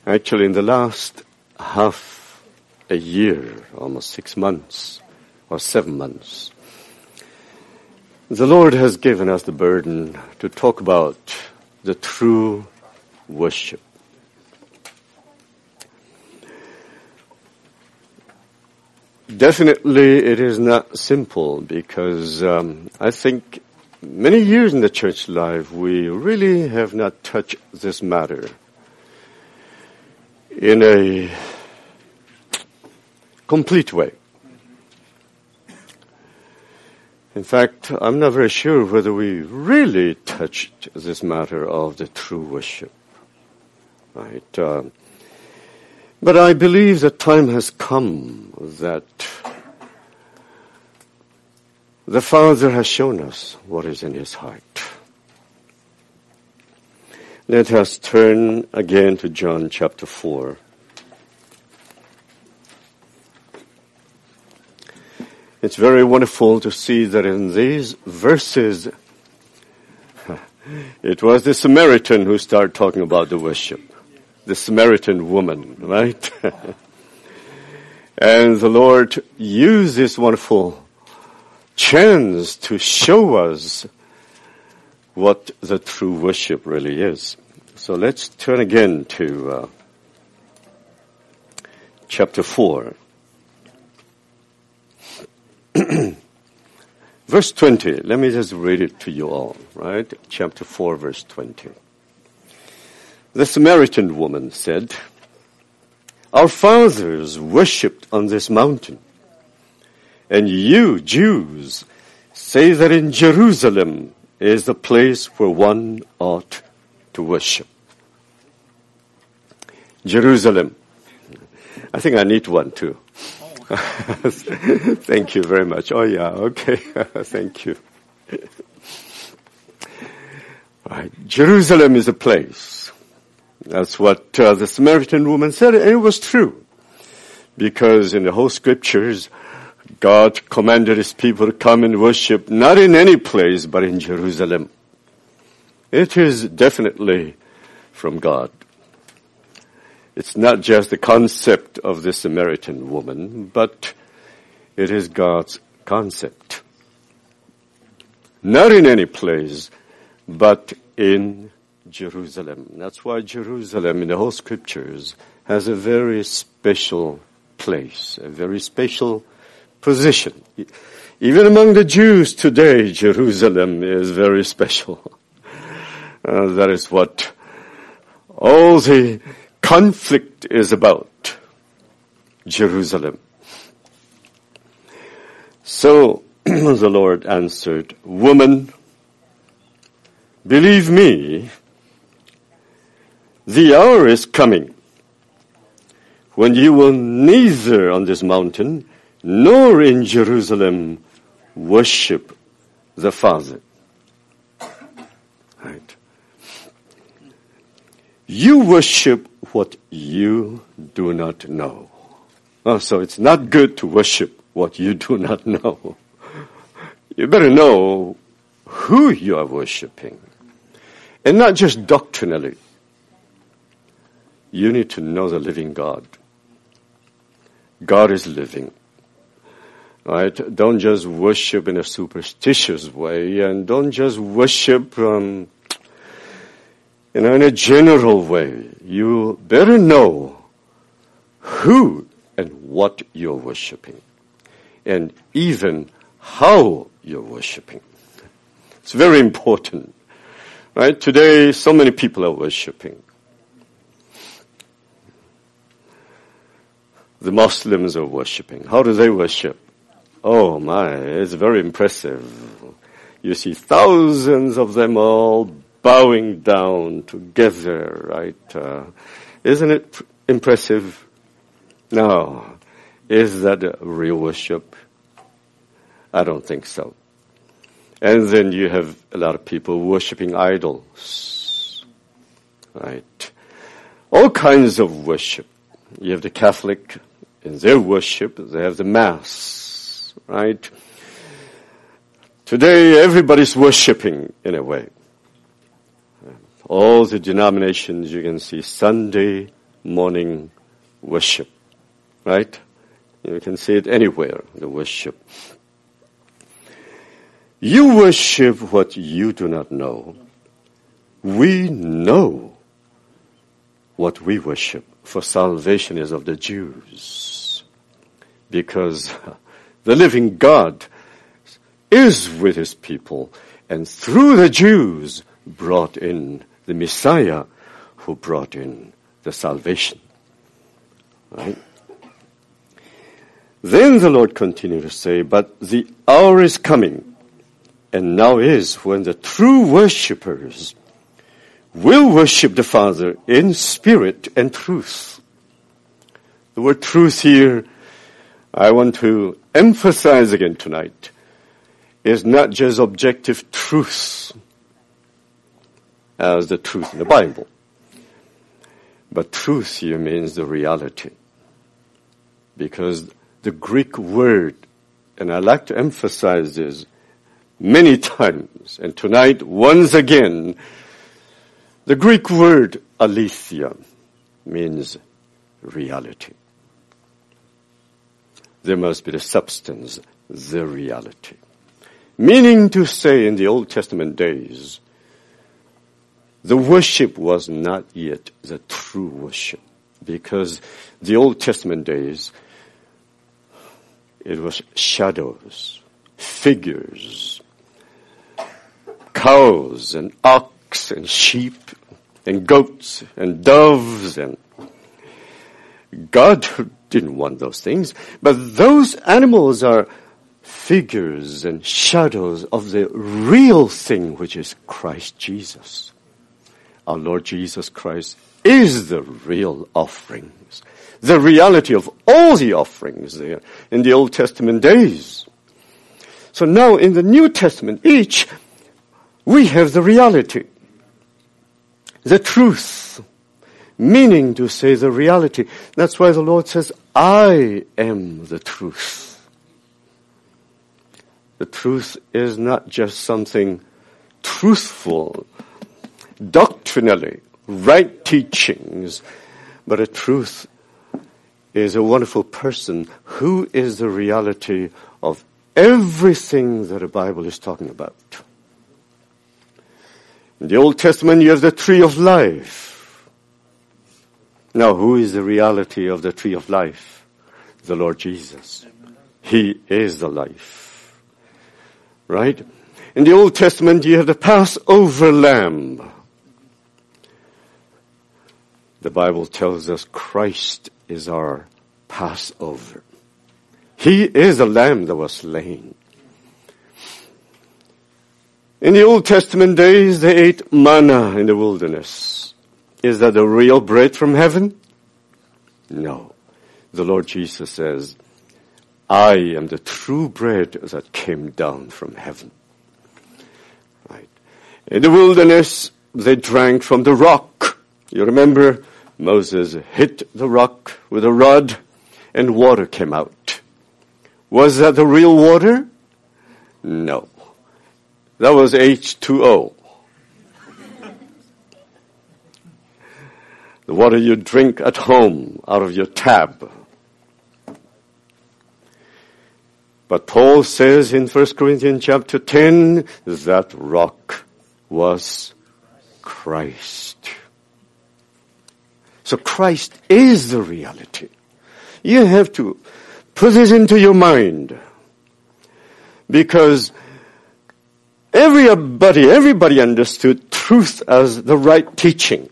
Actually, in the last half a year, almost 6 months or 7 months, the Lord has given us the burden to talk about the true worship. Definitely it is not simple because I think many years in the church life we really have not touched this matter in a complete way. In fact, I'm not very sure whether we really touched this matter of the true worship. Right? But I believe the time has come that the Father has shown us what is in His heart. Let us turn again to John chapter 4. It's very wonderful to see that in these verses, it was the Samaritan who started talking about the worship. The Samaritan woman, right? And the Lord used this wonderful chance to show us what the true worship really is. So let's turn again to chapter 4. Verse 20. Let me just read it to you all, right? Chapter 4, verse 20. The Samaritan woman said, "Our fathers worshipped on this mountain, and you, Jews, say that in Jerusalem is the place where one ought to worship." Jerusalem. I think I need one too. Thank you very much. Oh yeah, okay. Thank you. Right. Jerusalem is a place. That's what the Samaritan woman said, and it was true. Because in the whole scriptures, God commanded His people to come and worship not in any place, but in Jerusalem. It is definitely from God. It's not just the concept of the Samaritan woman, but it is God's concept. Not in any place, but in Jerusalem. That's why Jerusalem in the whole scriptures has a very special place, a very special position. Even among the Jews today, Jerusalem is very special. That is what all the conflict is about. Jerusalem. So the Lord answered, "Woman, believe me, the hour is coming when you will neither on this mountain nor in Jerusalem worship the Father." Right? You worship what you do not know. Oh, so it's not good to worship what you do not know. You better know who you are worshiping. And not just doctrinally. You need to know the living God. God is living. Right? Don't just worship in a superstitious way, and don't just worship in a general way. You better know who and what you're worshiping, and even how you're worshiping. It's very important. Right? Today, so many people are worshiping. The Muslims are worshiping. How do they worship? Oh my, it's very impressive. You see thousands of them all bowing down together, right? Isn't it impressive? No. Is that real worship? I don't think so. And then you have a lot of people worshiping idols, right? All kinds of worship. You have the Catholic, in their worship, they have the Mass, right? Today, everybody's worshiping in a way. All the denominations, you can see Sunday morning worship, right? You can see it anywhere, the worship. You worship what you do not know. We know what we worship, for salvation is of the Jews. Because the living God is with his people, and through the Jews brought in the Messiah who brought in the salvation. Right? Then the Lord continued to say, but the hour is coming, and now is, when the true worshippers will worship the Father in spirit and truth. The word truth here, I want to emphasize again tonight, is not just objective truth as the truth in the Bible. But truth here means the reality. Because the Greek word, and I like to emphasize this many times, and tonight once again, the Greek word aletheia means reality. There must be the substance, the reality. Meaning to say, in the Old Testament days, the worship was not yet the true worship. Because the Old Testament days, it was shadows, figures, cows and ox and sheep and goats and doves, and God didn't want those things. But those animals are figures and shadows of the real thing, which is Christ Jesus. Our Lord Jesus Christ is the real offerings, the reality of all the offerings there in the Old Testament days. So now in the New Testament, we have the reality, the truth, meaning to say the reality. That's why the Lord says, I am the truth. The truth is not just something truthful, doctrinally, right teachings, but a truth is a wonderful person who is the reality of everything that the Bible is talking about. In the Old Testament, you have the tree of life. Now, who is the reality of the tree of life? The Lord Jesus. He is the life. Right? In the Old Testament, you have the Passover lamb. The Bible tells us Christ is our Passover. He is the lamb that was slain. In the Old Testament days, they ate manna in the wilderness. Is that the real bread from heaven? No. The Lord Jesus says, I am the true bread that came down from heaven. Right. In the wilderness, they drank from the rock. You remember, Moses hit the rock with a rod and water came out. Was that the real water? No. That was H2O. The water you drink at home out of your tap. But Paul says in 1 Corinthians chapter 10, that rock was Christ. So Christ is the reality. You have to put this into your mind. Because everybody understood truth as the right teaching.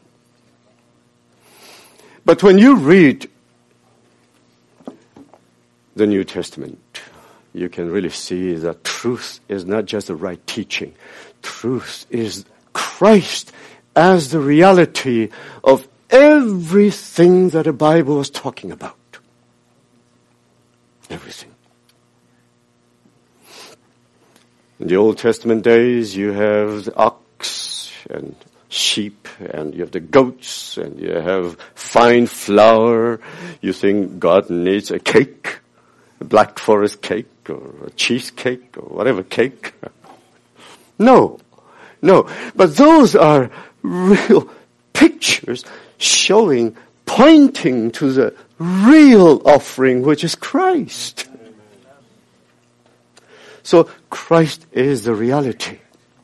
But when you read the New Testament, you can really see that truth is not just the right teaching. Truth is Christ as the reality of everything that the Bible was talking about. Everything. In the Old Testament days, you have the ox and sheep, and you have the goats, and you have fine flour. You think God needs a cake, a Black Forest cake, or a cheesecake, or whatever cake. No. But those are real pictures showing pointing to the real offering, which is Christ. So Christ is the reality.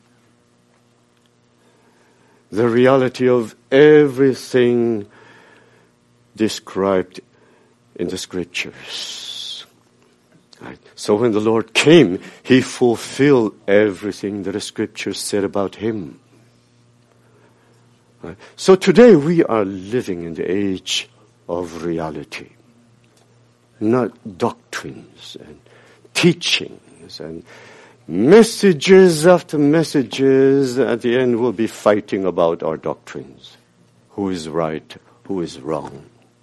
The reality of everything described in the Scriptures. Right? So when the Lord came, He fulfilled everything that the Scriptures said about Him. Right? So today we are living in the age of reality. Not doctrines and teachings and messages after messages. At the end we'll be fighting about our doctrines. Who is right, who is wrong.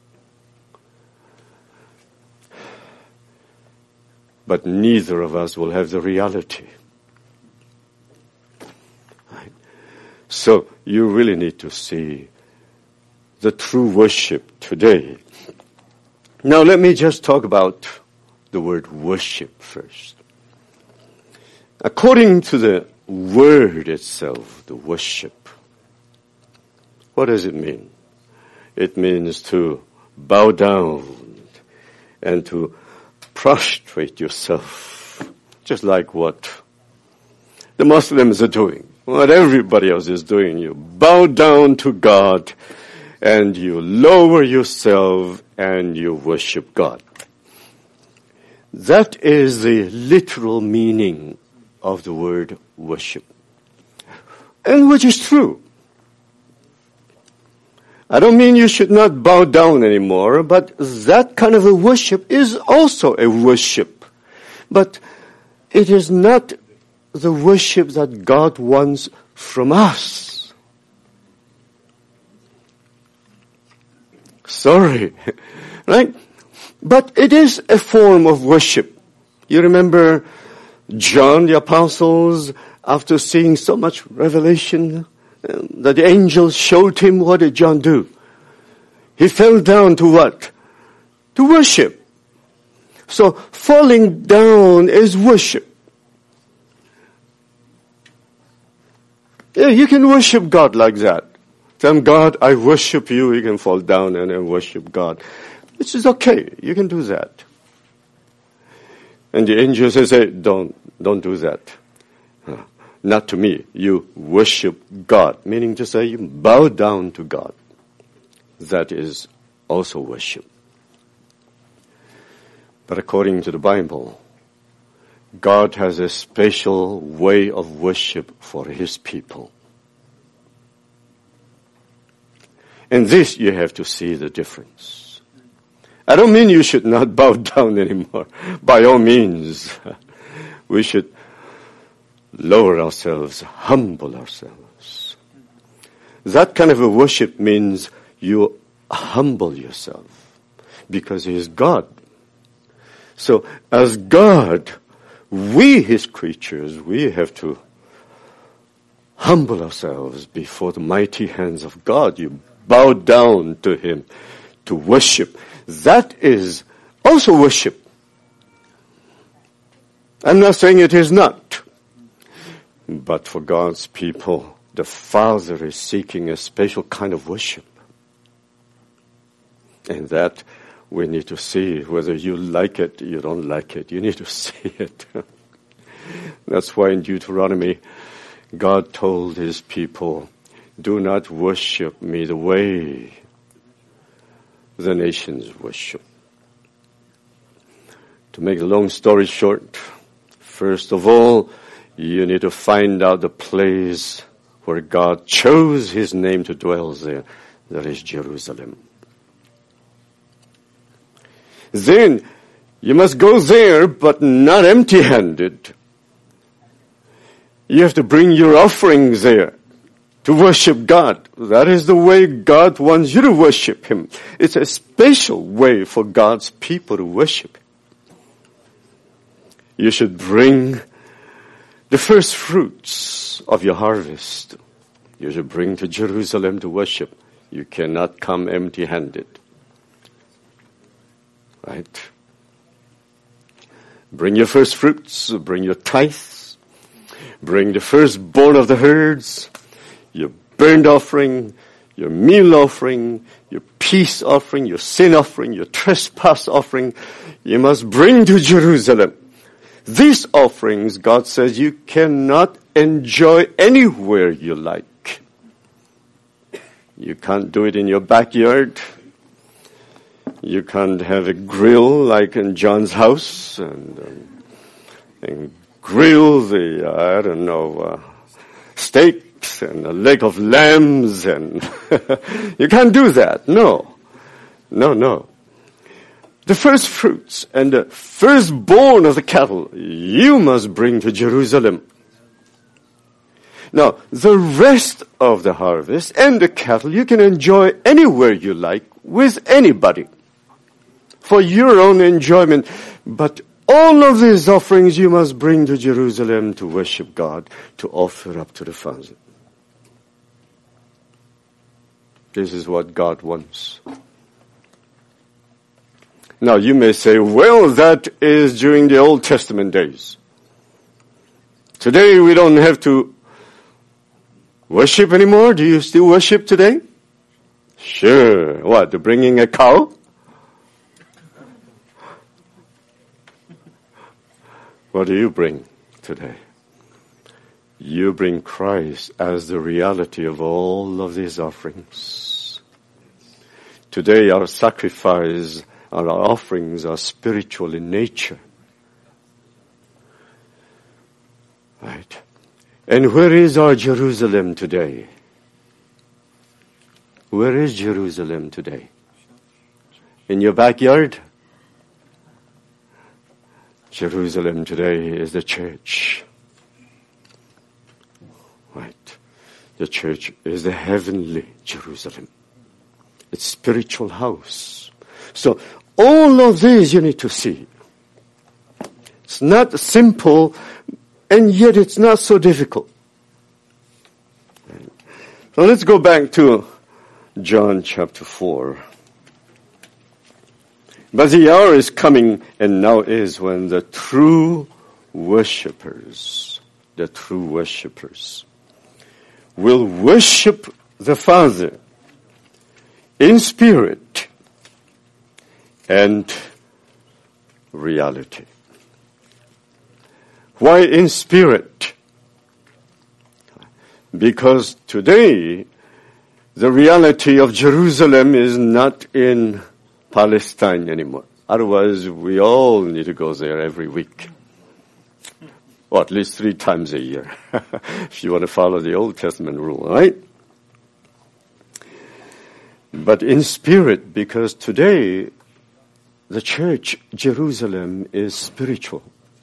But neither of us will have the reality. Right? So you really need to see the true worship today. Now let me just talk about the word worship first. According to the word itself, the worship, what does it mean? It means to bow down and to prostrate yourself, just like what the Muslims are doing, what everybody else is doing. You bow down to God and you lower yourself and you worship God. That is the literal meaning of the word worship. And which is true. I don't mean you should not bow down anymore, but that kind of a worship is also a worship. But it is not the worship that God wants from us. Sorry, right? But it is a form of worship. You remember John the Apostles, after seeing so much revelation, that the angels showed him, what did John do? He fell down to what? To worship. So falling down is worship. Yeah, you can worship God like that. Tell him, God, I worship you. You can fall down and worship God. Which is okay. You can do that. And the angels say, don't do that. Not to me. You worship God. Meaning to say you bow down to God. That is also worship. But according to the Bible, God has a special way of worship for His people. And this you have to see the difference. I don't mean you should not bow down anymore. By all means, we should lower ourselves, humble ourselves. That kind of a worship means you humble yourself because He is God. So as God, we His creatures, we have to humble ourselves before the mighty hands of God. You bow down to Him to worship. That is also worship. I'm not saying it is not. But for God's people, the Father is seeking a special kind of worship. And that we need to see, whether you like it, you don't like it. You need to see it. That's why in Deuteronomy, God told His people, do not worship me the way the nations worship. To make a long story short, first of all, you need to find out the place where God chose His name to dwell there. That is Jerusalem. Then you must go there, but not empty-handed. You have to bring your offerings there to worship God. That is the way God wants you to worship Him. It's a special way for God's people to worship Him. You should bring the first fruits of your harvest. You should bring to Jerusalem to worship. You cannot come empty-handed. Right? Bring your first fruits, bring your tithes, bring the firstborn of the herds, your burnt offering, your meal offering, your peace offering, your sin offering, your trespass offering, you must bring to Jerusalem. These offerings, God says, you cannot enjoy anywhere you like. You can't do it in your backyard. You can't have a grill like in John's house and grill the, steaks and a leg of lambs and you can't do that. No. The first fruits and the firstborn of the cattle you must bring to Jerusalem. Now, the rest of the harvest and the cattle you can enjoy anywhere you like with anybody for your own enjoyment. But all of these offerings you must bring to Jerusalem to worship God, to offer up to the Father. This is what God wants. Now you may say, well, that is during the Old Testament days. Today we don't have to worship anymore. Do you still worship today? Sure. What, the bringing a cow? What do you bring today? You bring Christ as the reality of all of these offerings. Today our sacrifice, our offerings are spiritual in nature. Right? And where is our Jerusalem today? Where is Jerusalem today? In your backyard? Jerusalem today is the church. Right? The church is the heavenly Jerusalem. It's spiritual house. So all of these you need to see. It's not simple, and yet it's not so difficult. So let's go back to John chapter 4. But the hour is coming, and now is when the true worshippers will worship the Father in spirit and reality. Why in spirit? Because today the reality of Jerusalem is not in Palestine anymore. Otherwise, we all need to go there every week. Or at least 3 times a year. If you want to follow the Old Testament rule, right? But in spirit, because today, the church, Jerusalem, is spiritual.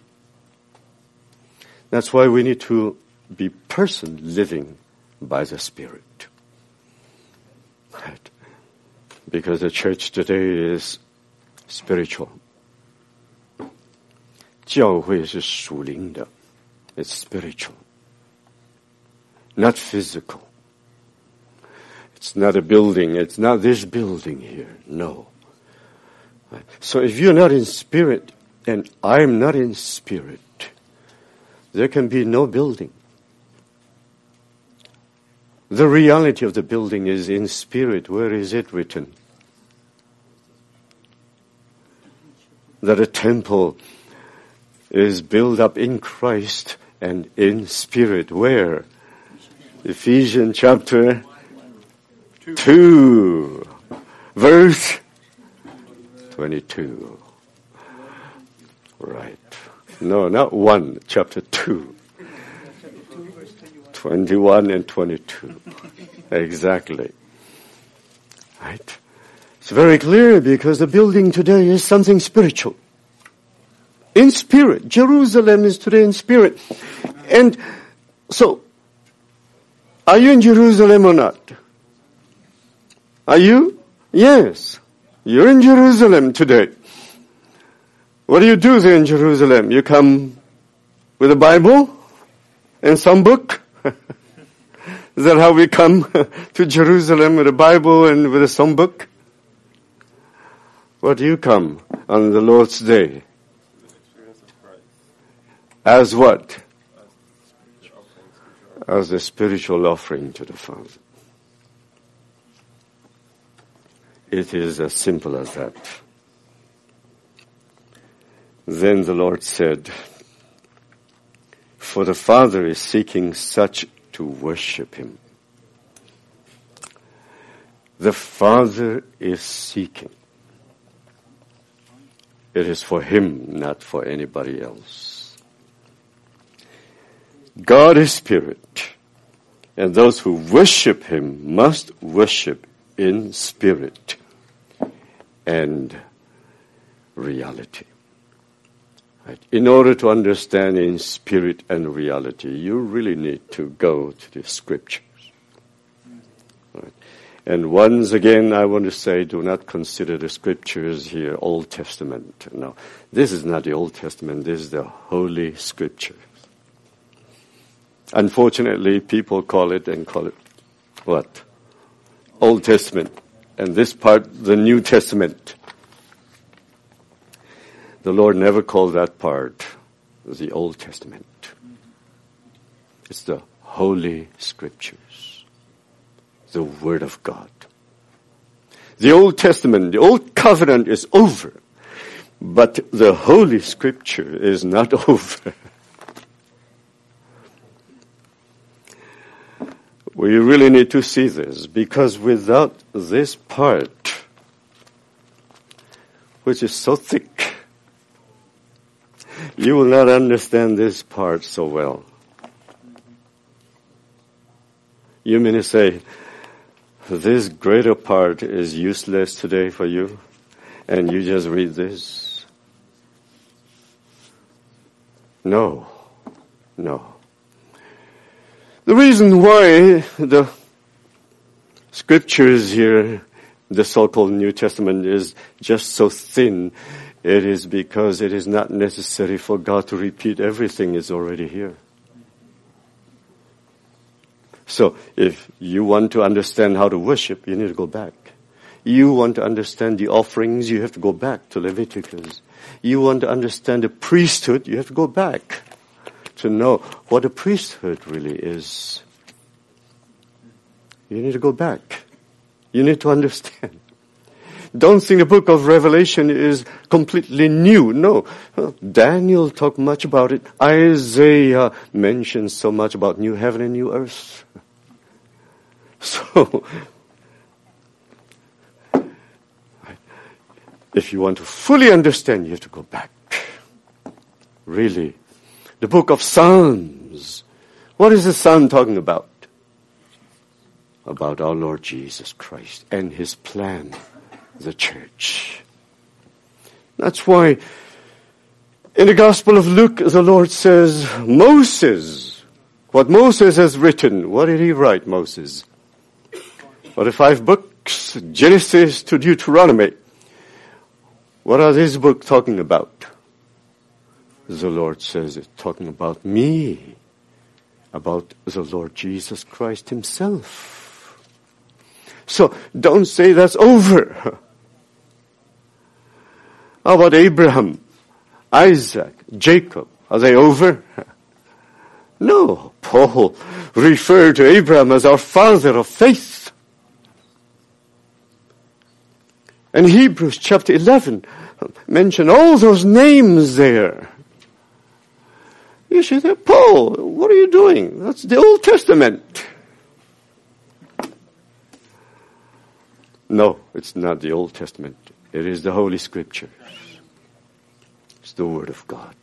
That's why we need to be person living by the Spirit. Right? Because the church today is spiritual. 教会是属灵的. It's spiritual. Not physical. It's not a building. It's not this building here. No. So if you're not in spirit and I'm not in spirit, there can be no building. The reality of the building is in spirit. Where is it written? That a temple is built up in Christ and in spirit. Where? Ephesians chapter 2, verse 22. Right. No, not 1, chapter 2. 21 and 22. Exactly. Right? It's very clear because the building today is something spiritual. In spirit. Jerusalem is today in spirit. And so, are you in Jerusalem or not? Are you? Yes. You're in Jerusalem today. What do you do there in Jerusalem? You come with a Bible and some book? Is that how we come to Jerusalem, with a Bible and with a psalm book? What do you come on the Lord's Day? As what? As a spiritual offering to the Father. It is as simple as that. Then the Lord said, for the Father is seeking such to worship him. The Father is seeking. It is for him, not for anybody else. God is spirit, and those who worship him must worship in spirit and reality. Right? In order to understand in spirit and reality, you really need to go to the scriptures. Right? And once again, I want to say, do not consider the scriptures here Old Testament. No, this is not the Old Testament. This is the Holy Scriptures. Unfortunately, people call it what? Old Testament. And this part, the New Testament. The Lord never called that part the Old Testament. It's the Holy Scriptures, the Word of God. The Old Testament, the Old Covenant is over, but the Holy Scripture is not over. We really need to see this, because without this part, which is so thick, you will not understand this part so well. You mean to say, this greater part is useless today for you, and you just read this? No. The reason why the scriptures here, the so-called New Testament, is just so thin, it is because it is not necessary for God to repeat everything is already here. So if you want to understand how to worship, you need to go back. You want to understand the offerings, you have to go back to Leviticus. You want to understand the priesthood, you have to go back to know what a priesthood really is. You need to go back. You need to understand. Don't think the book of Revelation is completely new. No. Daniel talked much about it. Isaiah mentions so much about new heaven and new earth. So, if you want to fully understand, you have to go back. Really. The book of Psalms. What is the Psalm talking about? About our Lord Jesus Christ and his plan, the church. That's why in the Gospel of Luke, the Lord says, Moses, what Moses has written, what did he write, Moses? What the 5 books, Genesis to Deuteronomy. What are these books talking about? The Lord says it's talking about me, about the Lord Jesus Christ himself. So don't say that's over. How about Abraham, Isaac, Jacob? Are they over? No. Paul referred to Abraham as our father of faith. And Hebrews chapter 11 mention all those names there. You say, Paul, what are you doing? That's the Old Testament. No, it's not the Old Testament. It is the Holy Scriptures. It's the Word of God.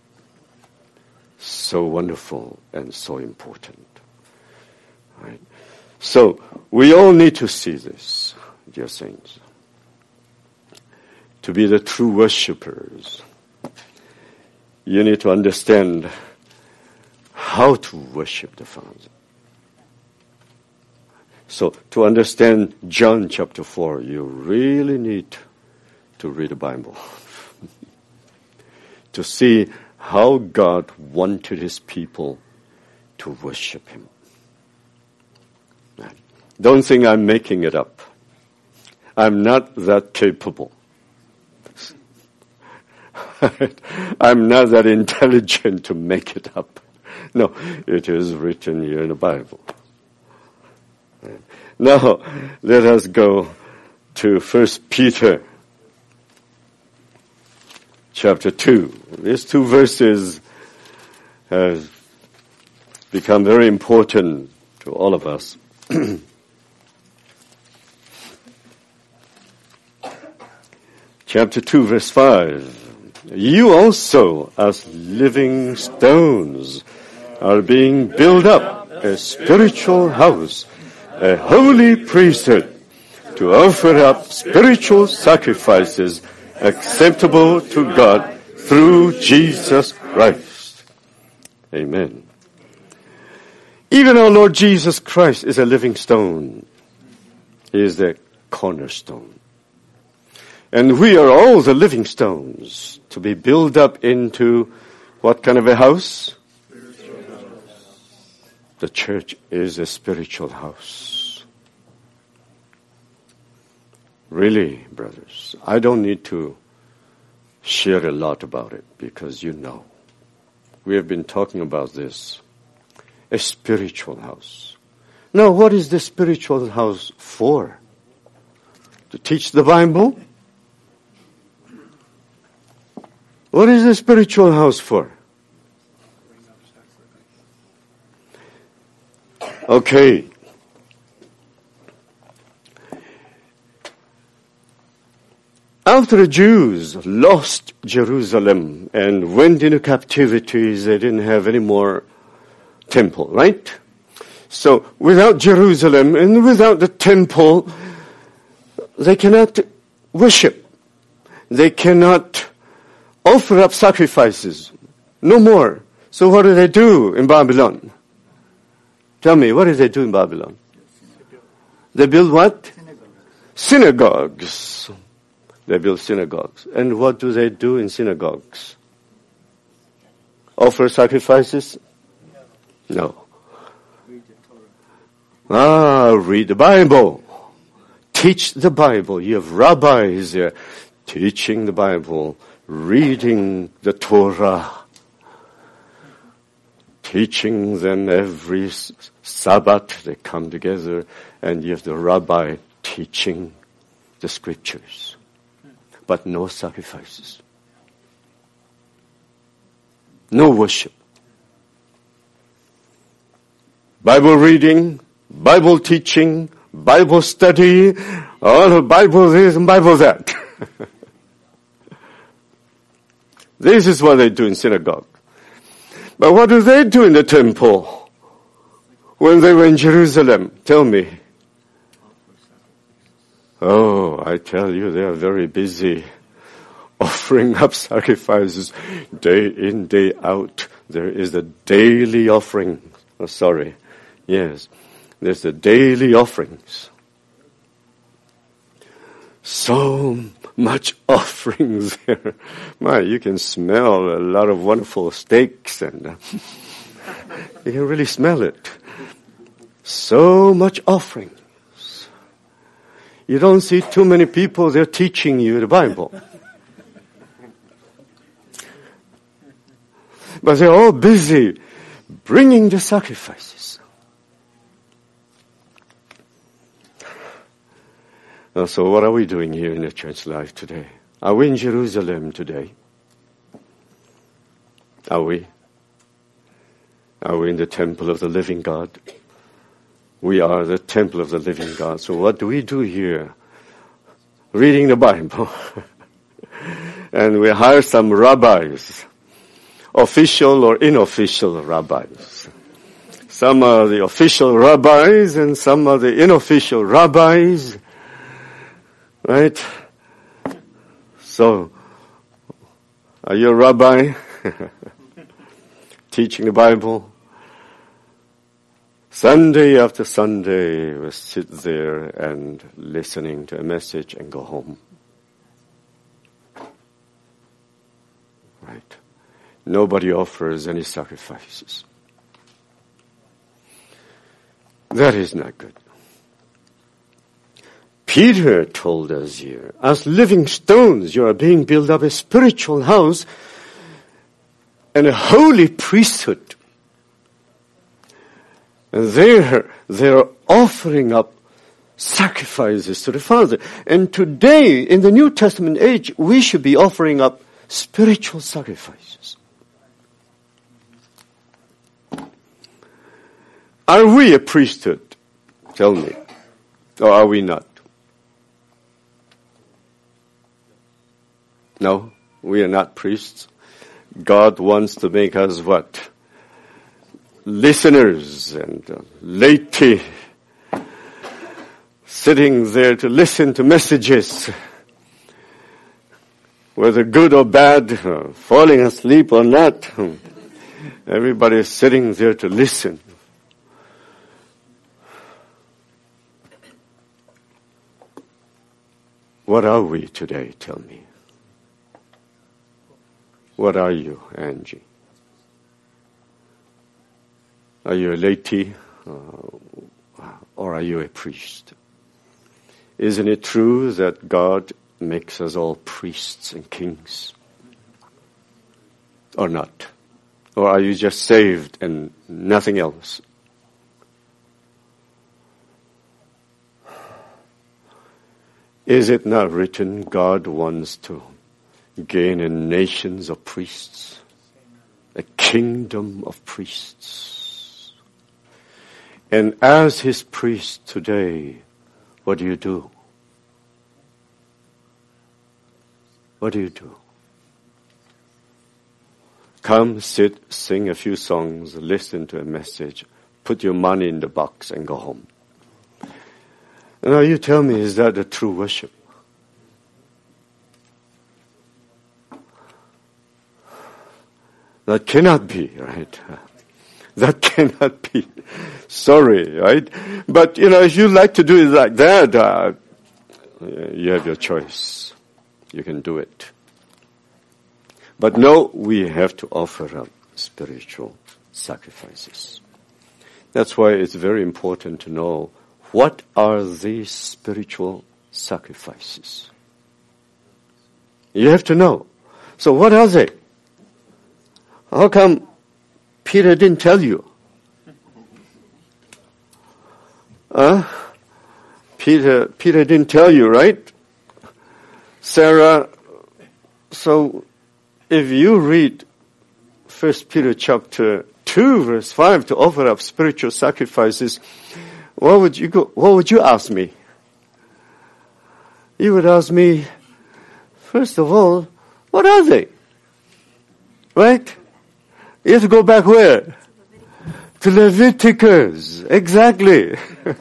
So wonderful and so important. Right? So, we all need to see this, dear saints. To be the true worshippers, you need to understand how to worship the Father. So, to understand John chapter 4, you really need to read the Bible. To see how God wanted his people to worship him. Don't think I'm making it up. I'm not that capable. I'm not that intelligent to make it up. No, it is written here in the Bible. Now, let us go to 1 Peter chapter 2. These two verses have become very important to all of us. Chapter 2, verse 5. You also, as living stones, are being built up a spiritual house, a holy priesthood, to offer up spiritual sacrifices acceptable to God through Jesus Christ. Amen. Even our Lord Jesus Christ is a living stone. He is the cornerstone. And we are all the living stones to be built up into what kind of a house? The church is a spiritual house. Really, brothers, I don't need to share a lot about it because you know. We have been talking about this. A spiritual house. Now, what is the spiritual house for? To teach the Bible? What is the spiritual house for? Okay. After the Jews lost Jerusalem and went into captivity, they didn't have any more temple, right? So without Jerusalem and without the temple, they cannot worship. They cannot offer up sacrifices. No more. So what do they do in Babylon? Tell me, what do they do in Babylon? They build what? Synagogues. They build synagogues. And what do they do in synagogues? Offer sacrifices? No. Read the Bible. Teach the Bible. You have rabbis there teaching the Bible, reading the Torah, teaching them every Sabbath. They come together and you have the rabbi teaching the scriptures. But no sacrifices. No worship. Bible reading, Bible teaching, Bible study, all the Bible this and Bible that. This is what they do in synagogue. But what do they do in the temple when they were in Jerusalem? Tell me. Oh, I tell you, they are very busy offering up sacrifices day in, day out. There is a daily offering. Oh, sorry. Yes, there's the daily offerings. So much offerings there. My, you can smell a lot of wonderful steaks and you can really smell it. So much offering. You don't see too many people there teaching you the Bible. But they're all busy bringing the sacrifices. So what are we doing here in the church life today? Are we in Jerusalem today? Are we? Are we in the temple of the living God? We are the temple of the living God. So what do we do here? Reading the Bible. And we hire some rabbis, official or unofficial rabbis. Some are the official rabbis and some are the unofficial rabbis. Right? So, are you a rabbi? Teaching the Bible? Sunday after Sunday, we sit there and listening to a message and go home. Right? Nobody offers any sacrifices. That is not good. Peter told us here, as living stones, you are being built up a spiritual house and a holy priesthood. And they're offering up sacrifices to the Father. And today, in the New Testament age, we should be offering up spiritual sacrifices. Are we a priesthood? Tell me. Or are we not? No, we are not priests. God wants to make us what? Listeners and laity, sitting there to listen to messages, whether good or bad, falling asleep or not. Everybody is sitting there to listen. What are we today? Tell me. What are you, Angie? Are you a laity or are you a priest? Isn't it true that God makes us all priests and kings? Or not? Or are you just saved and nothing else? Is it not written God wants to gain a nation of priests, a kingdom of priests? And as his priest today, what do you do? What do you do? Come, sit, sing a few songs, listen to a message, put your money in the box and go home. Now you tell me, is that the true worship? That cannot be, right? That cannot be. Sorry, right? But, if you like to do it like that, you have your choice. You can do it. But no, we have to offer up spiritual sacrifices. That's why it's very important to know what are these spiritual sacrifices. You have to know. So what are they? How come Peter didn't tell you? Peter didn't tell you, right? Sarah, so if you read 1 Peter chapter 2 verse 5 to offer up spiritual sacrifices, what would you ask me? You would ask me, first of all, what are they? Right? You have to go back where? To Leviticus. Exactly.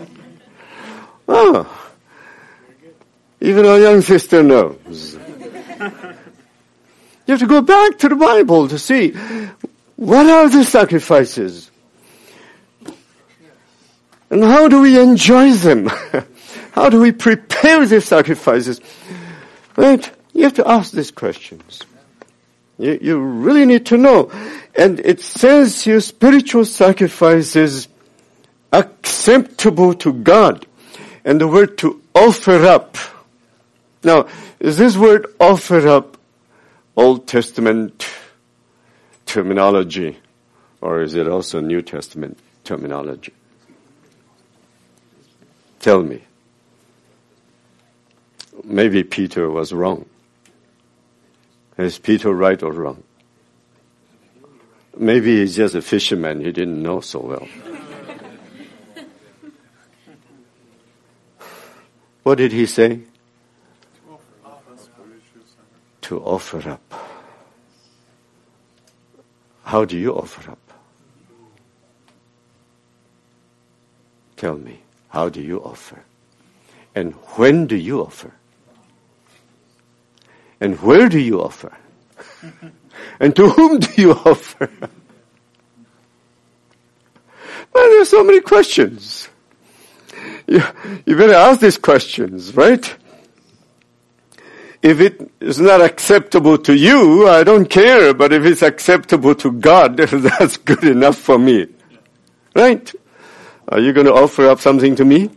Oh. Even our young sister knows. You have to go back to the Bible to see what are the sacrifices? And how do we enjoy them? How do we prepare the sacrifices? Right? You have to ask these questions. You really need to know. And it says here, spiritual sacrifices acceptable to God. And the word to offer up. Now, is this word offer up Old Testament terminology? Or is it also New Testament terminology? Tell me. Maybe Peter was wrong. Is Peter right or wrong? Maybe he's just a fisherman. He didn't know so well. What did he say? To offer up. How do you offer up? Tell me. How do you offer? And when do you offer? And where do you offer? And to whom do you offer? Well, there are so many questions. You better ask these questions, right? If it is not acceptable to you, I don't care. But if it's acceptable to God, that's good enough for me. Right? Are you going to offer up something to me?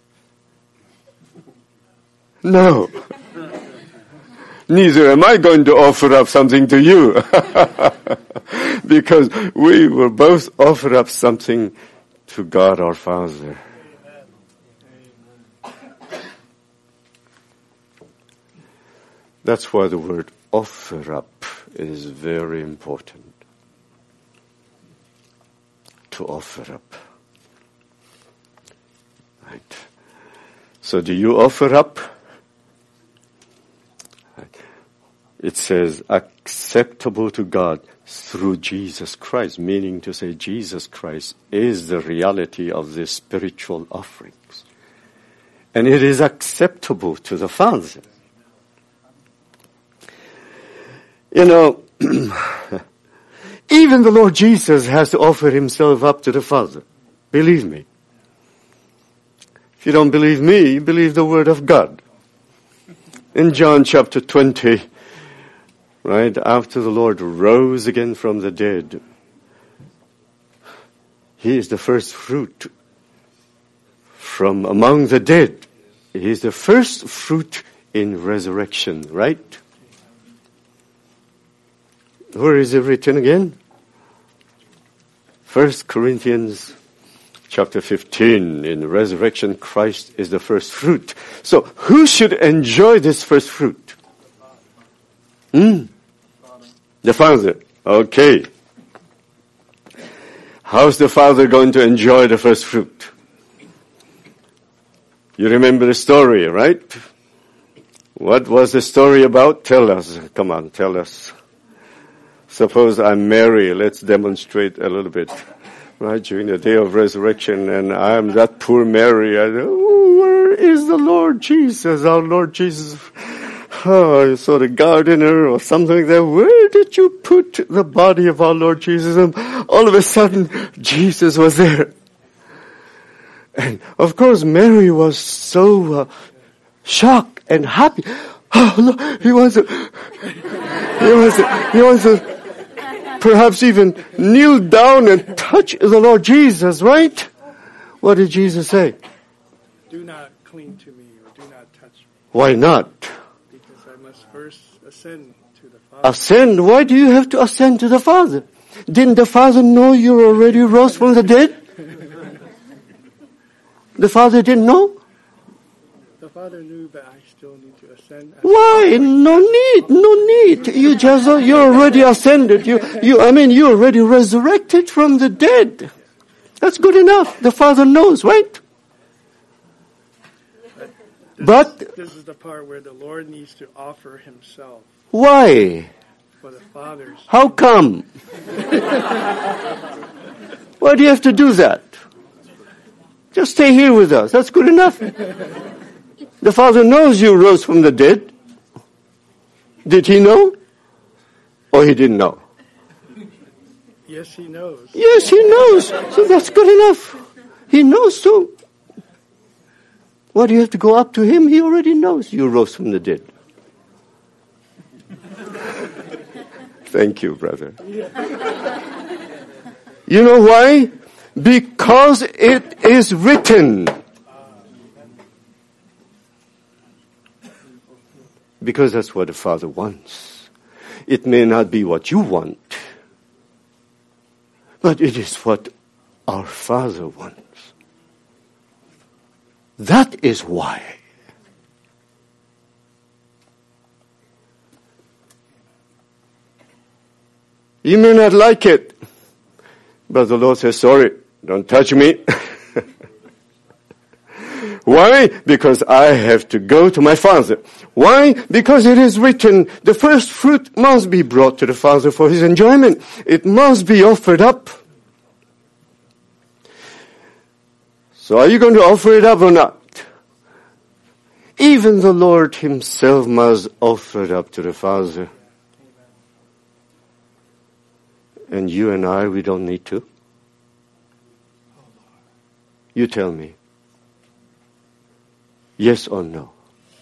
No. Neither am I going to offer up something to you. Because we will both offer up something to God our Father. That's why the word offer up is very important. To offer up. Right. So do you offer up? Right. It says acceptable to God through Jesus Christ, meaning to say Jesus Christ is the reality of the spiritual offerings. And it is acceptable to the Father. You know, even the Lord Jesus has to offer himself up to the Father. Believe me. If you don't believe me, believe the Word of God. In John chapter 20, right, after the Lord rose again from the dead, he is the first fruit from among the dead. He is the first fruit in resurrection, right? Where is it written again? 1 Corinthians chapter 15. In resurrection, Christ is the first fruit. So who should enjoy this first fruit? The Father. Okay. How's the Father going to enjoy the first fruit? You remember the story, right? What was the story about? Tell us. Come on, tell us. Suppose I'm Mary. Let's demonstrate a little bit. Right, during the day of resurrection, and I'm that poor Mary. Where is the Lord Jesus? Our Lord Jesus. Oh, I saw the gardener or something like that. Where did you put the body of our Lord Jesus? And all of a sudden, Jesus was there. And of course, Mary was so shocked and happy. Oh, look, he wants to perhaps even kneel down and touch the Lord Jesus, right? What did Jesus say? Do not cling to me or do not touch me. Why not? Because I must first ascend to the Father. Ascend? Why do you have to ascend to the Father? Didn't the Father know you already rose from the dead? The Father didn't know? The Father knew, but I still need to ascend. Why? No need. You're already ascended. You already resurrected from the dead. That's good enough. The Father knows, right? But this is the part where the Lord needs to offer himself. Why? For the Father's. How come? Why do you have to do that? Just stay here with us. That's good enough. The Father knows you rose from the dead. Did he know? Or he didn't know? Yes, he knows. Yes, he knows. So that's good enough. He knows too. Why do you have to go up to him? He already knows you rose from the dead. Thank you, brother. You know why? Because it is written. Because that's what the Father wants. It may not be what you want, but it is what our Father wants. That is why. You may not like it, but the Lord says, sorry, don't touch me. Why? Because I have to go to my Father. Why? Because it is written, the first fruit must be brought to the Father for his enjoyment. It must be offered up. So are you going to offer it up or not? Even the Lord himself must offer it up to the Father. And you and I, we don't need to. You tell me. Yes or no?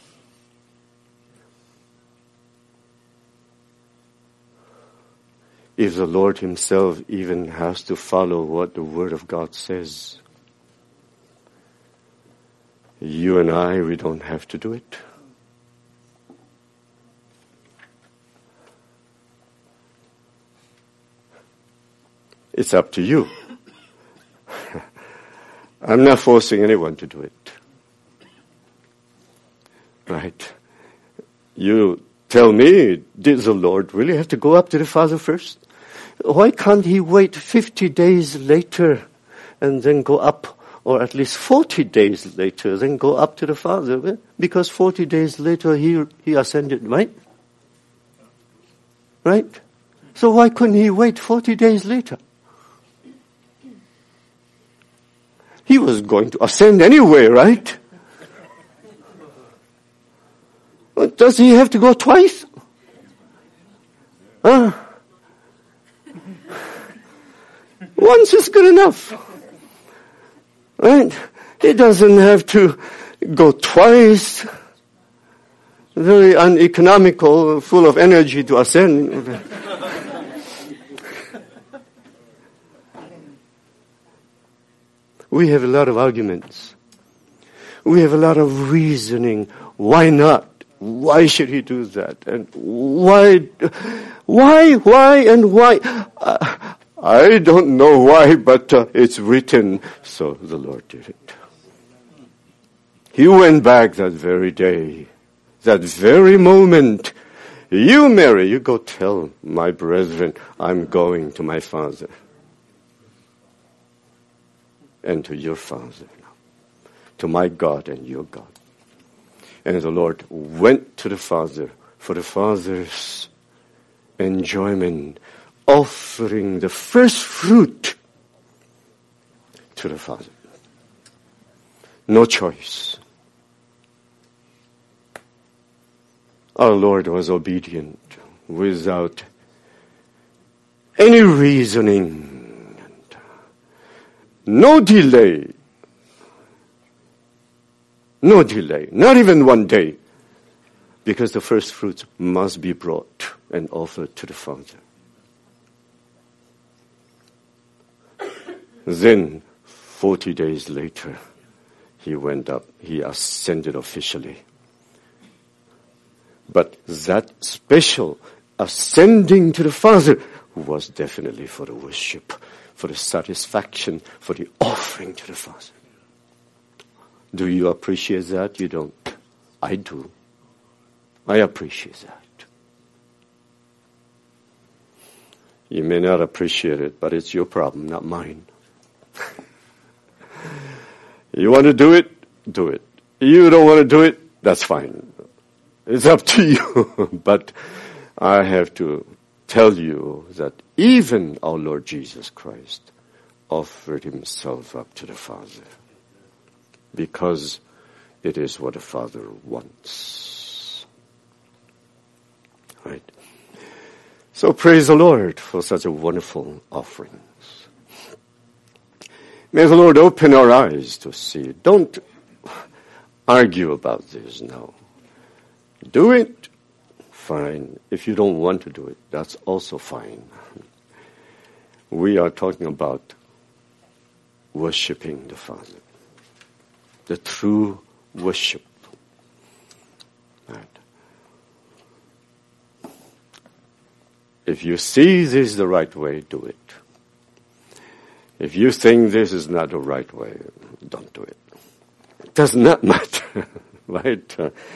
If the Lord himself even has to follow what the Word of God says, you and I, we don't have to do it. It's up to you. I'm not forcing anyone to do it. Right? You Tell me, did the Lord really have to go up to the Father first? Why can't he wait 50 days later and then go up, or at least 40 days later, then go up to the Father? Because 40 days later he ascended, right? Right? So why couldn't he wait 40 days later? He was going to ascend anyway, right? Does he have to go twice? Once is good enough. Right? He doesn't have to go twice. Very uneconomical, full of energy to ascend. We have a lot of arguments. We have a lot of reasoning. Why not? Why should he do that? And why, and why? I don't know why, but it's written. So the Lord did it. He went back that very day, that very moment. You, Mary, you go tell my brethren, I'm going to my Father and to your Father now, to my God and your God. And the Lord went to the Father for the Father's enjoyment, offering the first fruit to the Father. No choice. Our Lord was obedient without any reasoning, no delay. No delay, not even one day, because the first fruits must be brought and offered to the Father. Then, 40 days later, he went up, he ascended officially. But that special ascending to the Father was definitely for the worship, for the satisfaction, for the offering to the Father. Do you appreciate that? You don't. I do. I appreciate that. You may not appreciate it, but it's your problem, not mine. You want to do it? Do it. You don't want to do it? That's fine. It's up to you. But I have to tell you that even our Lord Jesus Christ offered himself up to the Father, because it is what the Father wants. Right? So praise the Lord for such a wonderful offerings. May the Lord open our eyes to see. Don't argue about this now. Do it, fine. If you don't want to do it, that's also fine. We are talking about worshiping the Father. The true worship. Right. If you see this is the right way, do it. If you think this is not the right way, don't do it. It does not matter, right?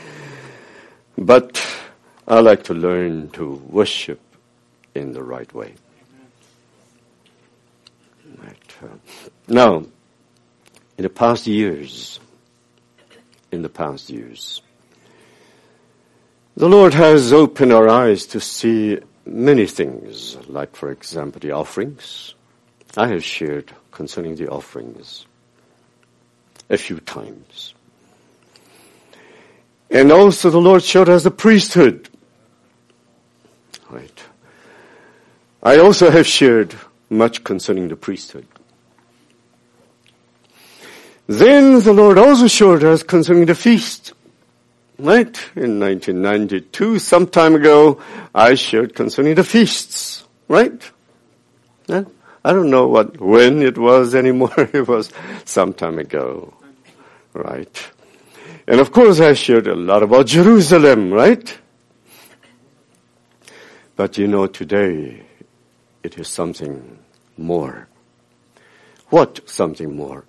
But I like to learn to worship in the right way. Right. Now, in the past years, the Lord has opened our eyes to see many things, like, for example, the offerings. I have shared concerning the offerings a few times. And also the Lord showed us the priesthood. Right. I also have shared much concerning the priesthood. Then the Lord also showed us concerning the feast. Right? In 1992, some time ago, I shared concerning the feasts. Right? Yeah? I don't know when it was anymore. It was some time ago. Right? And of course I shared a lot about Jerusalem, right? But today it is something more. What something more?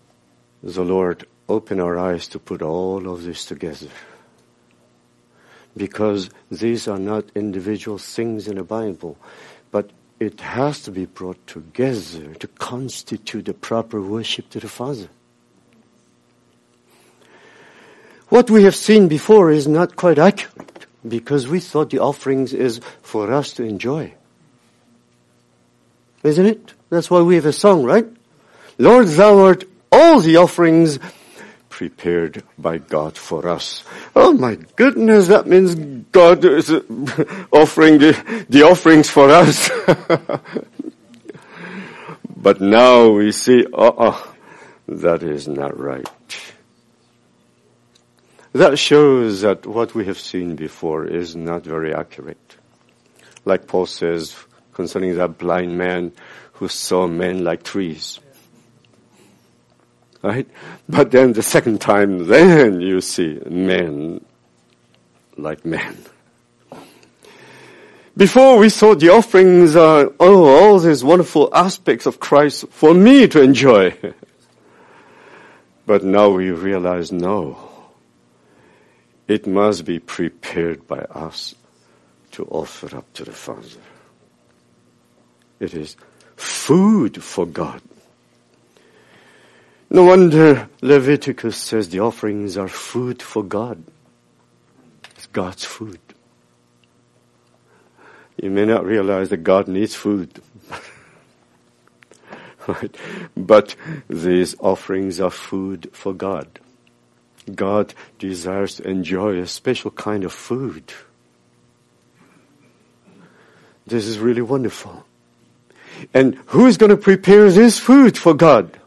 The Lord opened our eyes to put all of this together. because these are not individual things in the Bible, but it has to be brought together to constitute the proper worship to the Father. What we have seen before is not quite accurate, because we thought the offerings is for us to enjoy. Isn't it? That's why we have a song, right? Lord, thou art all the offerings prepared by God for us. Oh my goodness, that means God is offering the offerings for us. But now we see, that is not right. That shows that what we have seen before is not very accurate. Like Paul says concerning that blind man who saw men like trees. Right? But then the second time, then you see men like men. Before we saw the offerings are, all these wonderful aspects of Christ for me to enjoy. But now we realize, no. It must be prepared by us to offer up to the Father. It is food for God. No wonder Leviticus says the offerings are food for God. It's God's food. You may not realize that God needs food. Right? But these offerings are food for God. God desires to enjoy a special kind of food. This is really wonderful. And who is going to prepare this food for God?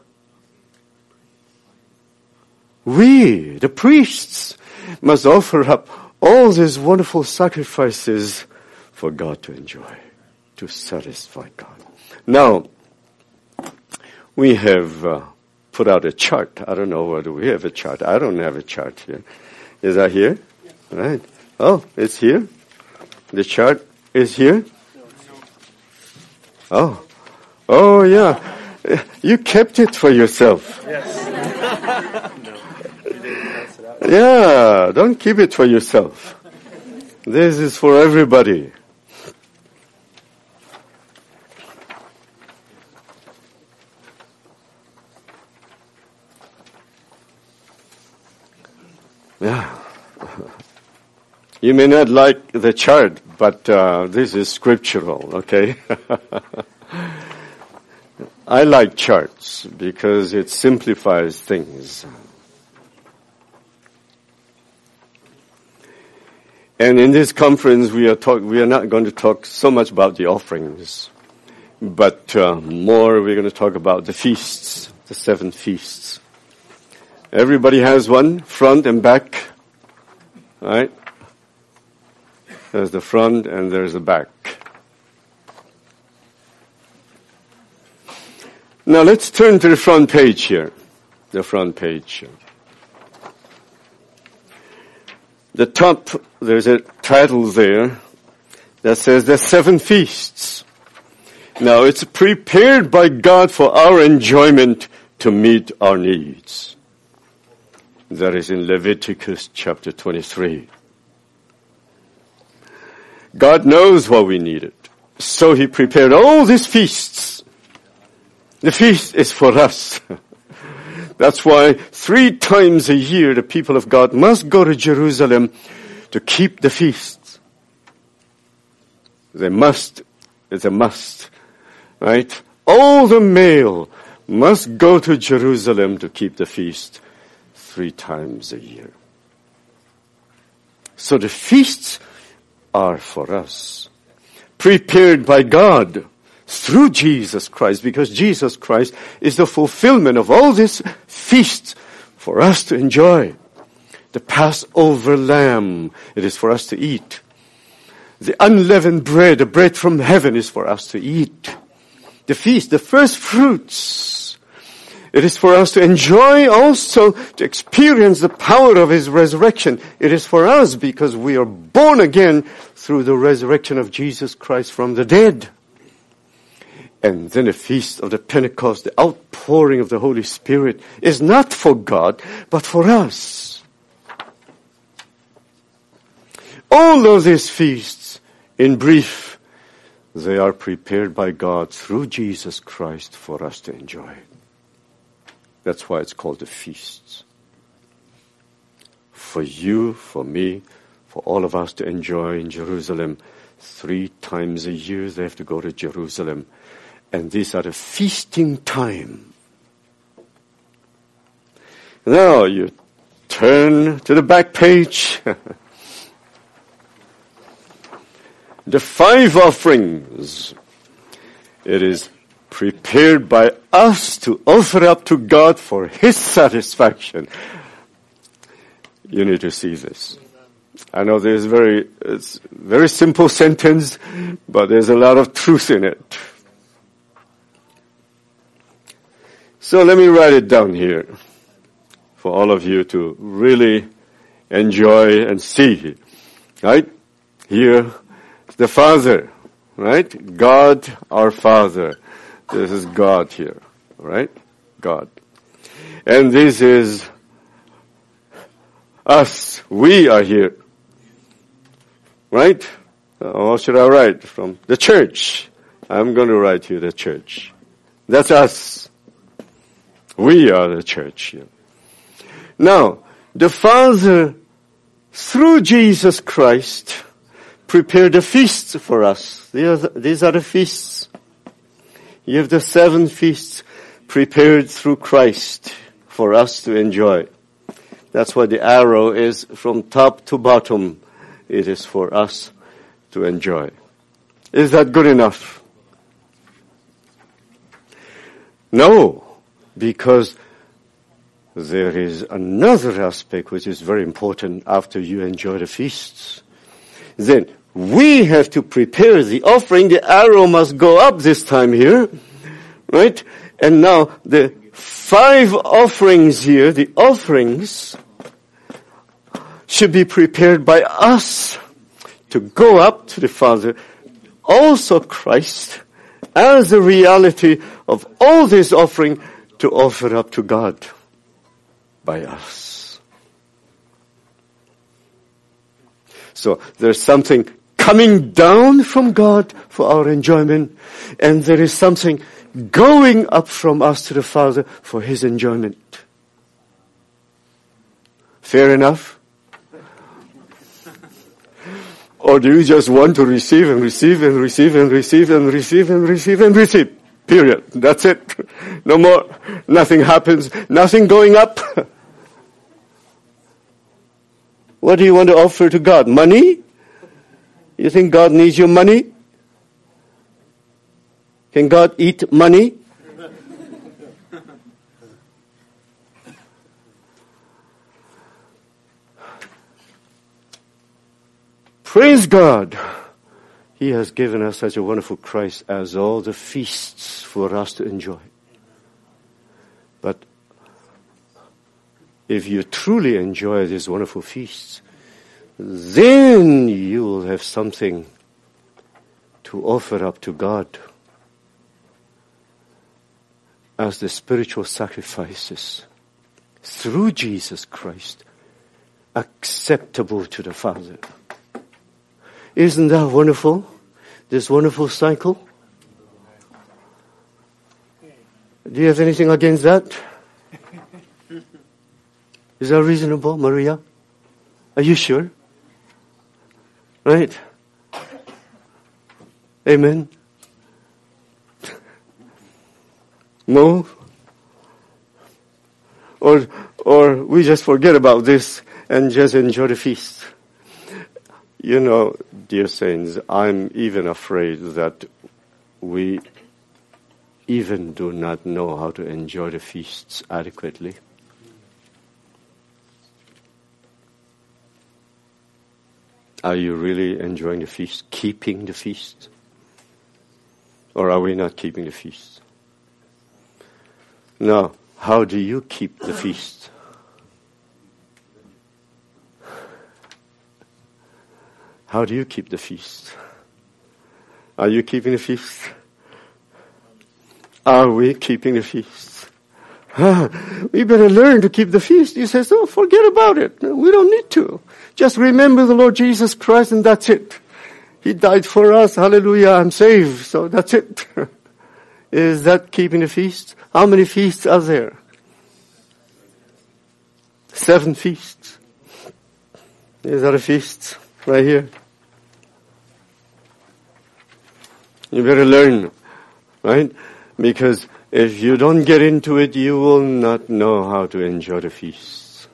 We, the priests, must offer up all these wonderful sacrifices for God to enjoy, to satisfy God. Now, we have put out a chart. I don't know whether we have a chart. I don't have a chart here. Is that here? Right. Oh, it's here? The chart is here? Oh. Oh, yeah. You kept it for yourself. Yes. Yeah, don't keep it for yourself. This is for everybody. Yeah. You may not like the chart, but this is scriptural, okay? I like charts because it simplifies things. And in this conference, we are not going to talk so much about the offerings, but more we're going to talk about the feasts, the 7 feasts. Everybody has one, front and back, right? There's the front and there's the back. Now let's turn to the front page here. The front page. The top, there's a title there that says the 7 feasts. Now it's prepared by God for our enjoyment to meet our needs. That is in Leviticus chapter 23. God knows what we needed. So He prepared all these feasts. The feast is for us. That's why 3 times a year the people of God must go to Jerusalem to keep the feasts. They must. It's a must. Right? All the male must go to Jerusalem to keep the feast 3 times a year. So the feasts are for us, prepared by God through Jesus Christ, because Jesus Christ is the fulfillment of all these feasts for us to enjoy. The Passover lamb, it is for us to eat. The unleavened bread, the bread from heaven, is for us to eat. The feast, the first fruits, it is for us to enjoy, also to experience the power of His resurrection. It is for us because we are born again through the resurrection of Jesus Christ from the dead. And then the feast of the Pentecost, the outpouring of the Holy Spirit, is not for God, but for us. all of these feasts, in brief, they are prepared by God through Jesus Christ for us to enjoy. That's why it's called the feasts. For you, for me, for all of us to enjoy in Jerusalem. 3 times a year they have to go to Jerusalem. And these are the feasting time. Now you turn to the back page. The 5 offerings. It is prepared by us to offer up to God for His satisfaction. You need to see this. I know it's very simple sentence, but there's a lot of truth in it. So let me write it down here for all of you to really enjoy and see. Right? Here, the Father. Right? God, our Father. This is God here. Right? God. And this is us. We are here. Right? Or should I write? From the church. I'm going to write here the church. That's us. We are the church here. Now, the Father, through Jesus Christ, prepared the feasts for us. These are the feasts. You have the 7 feasts prepared through Christ for us to enjoy. That's why the arrow is from top to bottom. It is for us to enjoy. Is that good enough? No, because there is another aspect which is very important after you enjoy the feasts. Then we have to prepare the offering. The arrow must go up this time here, right? And now the 5 offerings here, the offerings should be prepared by us to go up to the Father. Also Christ, as a reality of all this offering, to offer up to God by us. So there's something coming down from God for our enjoyment, and there is something going up from us to the Father for His enjoyment. Fair enough? Or do you just want to receive and receive and receive and receive and receive and receive and receive? Period. That's it. No more. Nothing happens. Nothing going up. What do you want to offer to God? Money? You think God needs your money? Can God eat money? Praise God. He has given us such a wonderful Christ as all the feasts for us to enjoy. But if you truly enjoy these wonderful feasts, then you will have something to offer up to God as the spiritual sacrifices through Jesus Christ, acceptable to the Father. Isn't that wonderful? This wonderful cycle? Do you have anything against that? Is that reasonable, Maria? Are you sure? Right? Amen? No? Or we just forget about this and just enjoy the feast. You know, dear saints, I'm even afraid that we even do not know how to enjoy the feasts adequately. Are you really enjoying the feast, keeping the feast? Or are we not keeping the feast? Now, how do you keep the feast? How do you keep the feast? Are you keeping the feast? Are we keeping the feast? We better learn to keep the feast. He says, oh, forget about it. We don't need to. Just remember the Lord Jesus Christ and that's it. He died for us. Hallelujah. I'm saved. So that's it. Is that keeping the feast? How many feasts are there? 7 feasts. These are the feasts right here. You better learn, right? Because if you don't get into it, you will not know how to enjoy the feasts.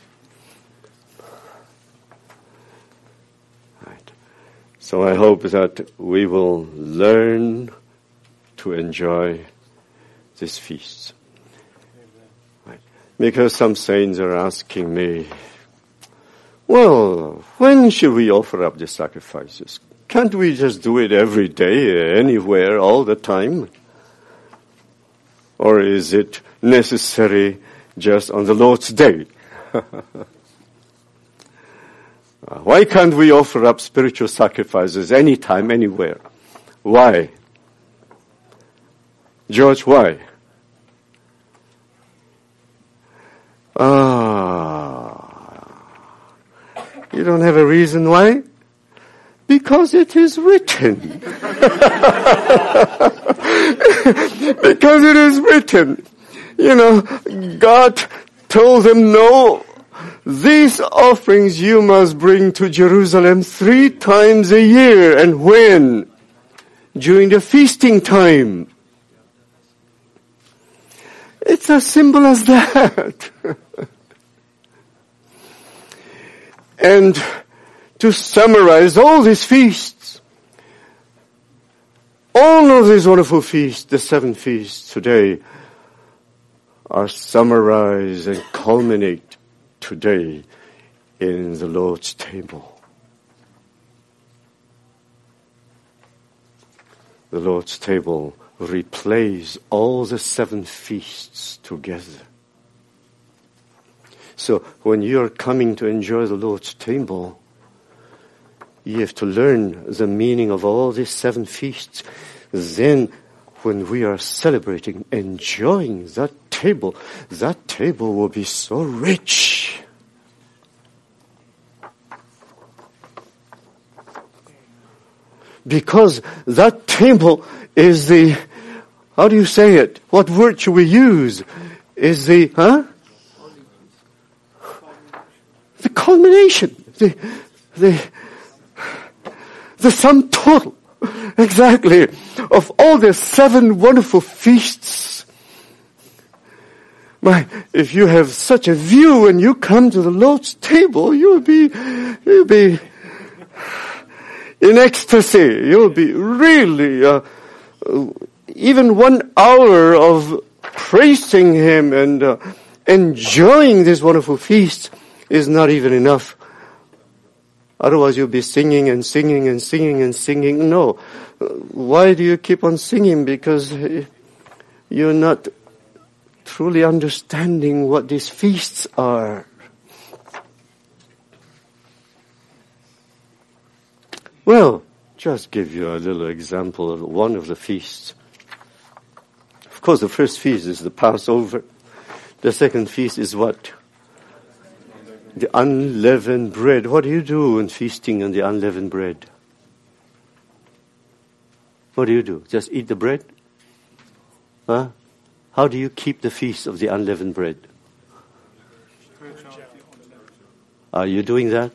Right. So I hope that we will learn to enjoy this feast. Right. Because some saints are asking me, well, when should we offer up the sacrifices? Can't we just do it every day, anywhere, all the time? Or is it necessary just on the Lord's Day? Why can't we offer up spiritual sacrifices anytime, anywhere? Why? George, why? You don't have a reason why? Because it is written. Because it is written. You know, God told them, no, these offerings you must bring to Jerusalem 3 times a year. And when? During the feasting time. It's as simple as that. And to summarize all these feasts, all of these wonderful feasts, the 7 feasts today, are summarized and culminate today in the Lord's table. The Lord's table replays all the 7 feasts together. So when you're coming to enjoy the Lord's table, you have to learn the meaning of all these 7 feasts. Then when we are celebrating, enjoying that table will be so rich. Because that table is the, how do you say it? What word should we use? Is the, the culmination, the sum total, exactly, of all the 7 wonderful feasts. If you have such a view when you come to the Lord's table, you'll be in ecstasy. You'll be really, even 1 hour of praising Him and enjoying this wonderful feast is not even enough. Otherwise you'll be singing and singing and singing and singing. No. Why do you keep on singing? Because you're not truly understanding what these feasts are. Well, just give you a little example of one of the feasts. Of course, the first feast is the Passover. The second feast is what? The unleavened bread. What do you do when feasting on the unleavened bread? What do you do? Just eat the bread? Huh? How do you keep the feast of the unleavened bread? Are you doing that?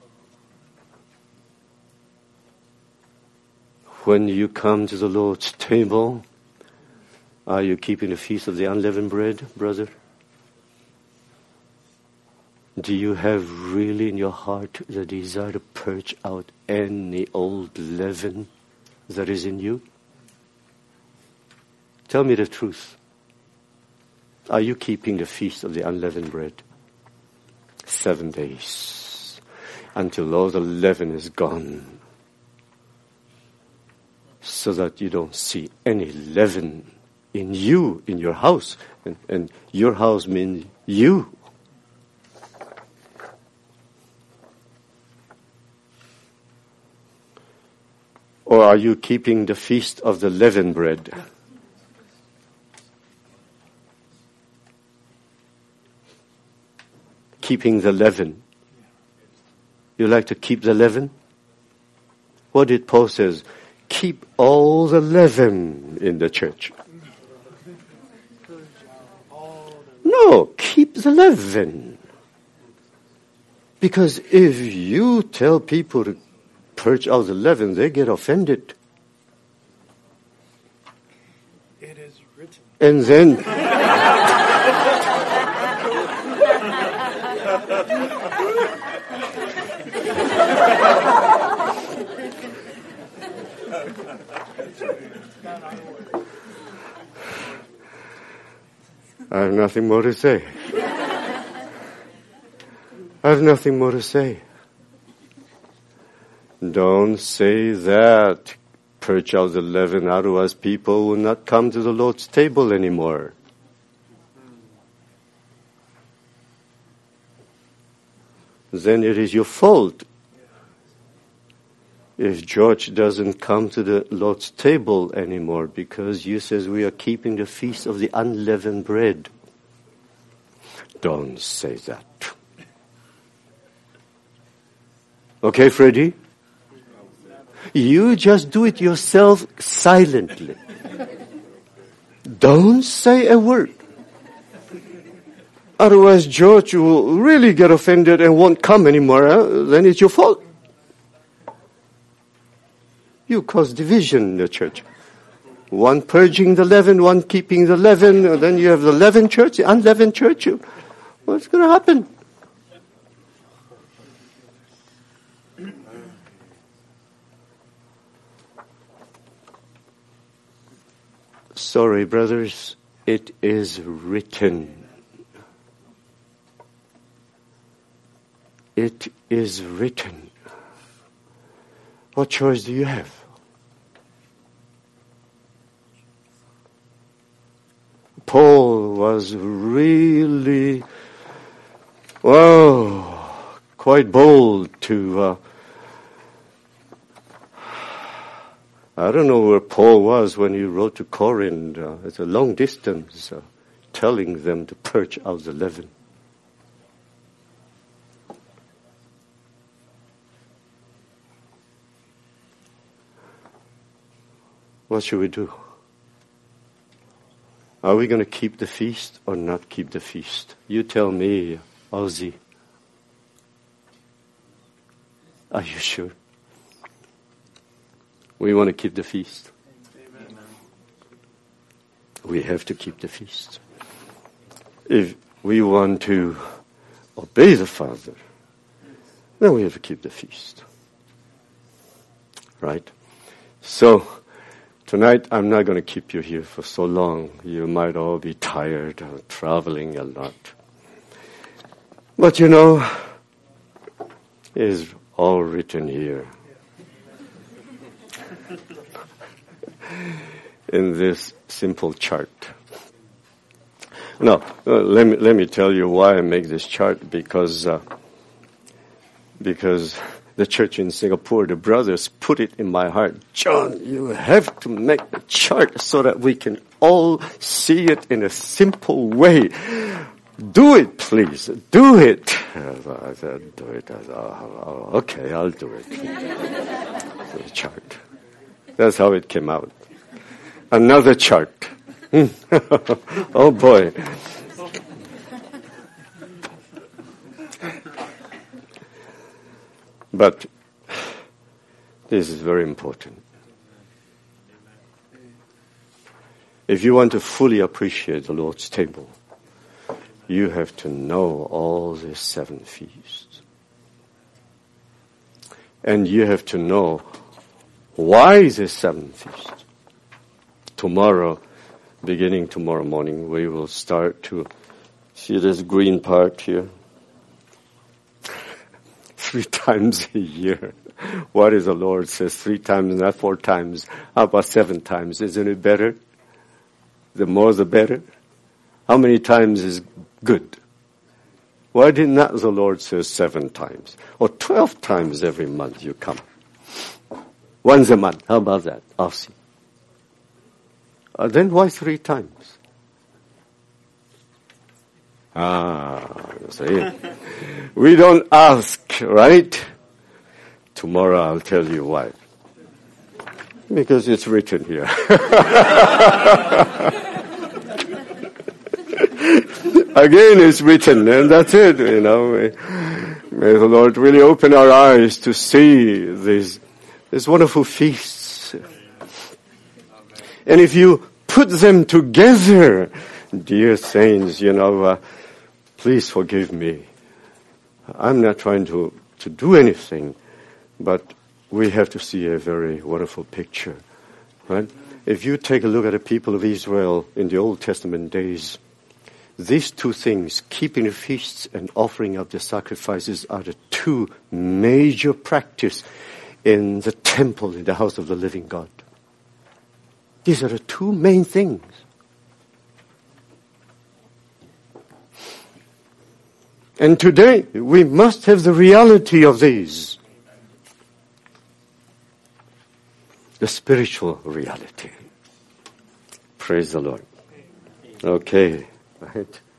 When you come to the Lord's table, are you keeping the feast of the unleavened bread, brother? Do you have really in your heart the desire to purge out any old leaven that is in you? Tell me the truth. Are you keeping the feast of the unleavened bread? 7 days. Until all the leaven is gone. So that you don't see any leaven in you, in your house. And your house means you. Or are you keeping the feast of the leavened bread? keeping the leaven. You like to keep the leaven? What did Paul says? Keep all the leaven in the church. No, keep the leaven. Because if you tell people to purge out the leaven, they get offended. It is written. And then I have nothing more to say. I have nothing more to say. Don't say that. Purge out the leaven, otherwise people will not come to the Lord's table anymore. Then it is your fault if George doesn't come to the Lord's table anymore because you says we are keeping the feast of the unleavened bread. Don't say that. Okay, Freddie? You just do it yourself silently. Don't say a word. Otherwise, George will really get offended and won't come anymore. Then it's your fault. You cause division in the church. One purging the leaven, one keeping the leaven, and then you have the leavened church, the unleavened church. What's going to happen? Sorry, brothers, it is written. It is written. What choice do you have? Paul was really, quite bold to, I don't know where Paul was when he wrote to Corinth. It's a long distance, telling them to purge out the leaven. What should we do? Are we going to keep the feast or not keep the feast? You tell me, Ozzy. Are you sure? We want to keep the feast. Amen. We have to keep the feast. If we want to obey the Father, then we have to keep the feast. Right? So, tonight I'm not going to keep you here for so long. You might all be tired of traveling a lot. But it's all written here. In this simple chart. Now, let me tell you why I make this chart, because the church in Singapore, the brothers put it in my heart. John, you have to make the chart so that we can all see it in a simple way. Do it, please. Do it. I said, do it. I said, okay, I'll do it. The chart. That's how it came out. Another chart. Oh boy. But this is very important. If you want to fully appreciate the Lord's table, you have to know all the 7 feasts. And you have to know why the 7 feasts. Tomorrow, beginning tomorrow morning, we will start to see this green part here. 3 times a year. What is the Lord says 3 times, not 4 times. How about 7 times? Isn't it better? The more the better. How many times is good? Why did not the Lord say 7 times? Or 12 times every month you come? Once a month. How about that? I'll see. Then why 3 times? See? We don't ask, right? Tomorrow I'll tell you why. Because it's written here. Again, it's written, and that's it, you know. May the Lord really open our eyes to see these wonderful feasts. And if you put them together, dear saints, you know, please forgive me. I'm not trying to do anything, but we have to see a very wonderful picture, right? If you take a look at the people of Israel in the Old Testament days, these two things, keeping the feasts and offering up the sacrifices, are the two major practice in the temple, in the house of the living God. These are the two main things. And today, we must have the reality of these. The spiritual reality. Praise the Lord. Okay. Right.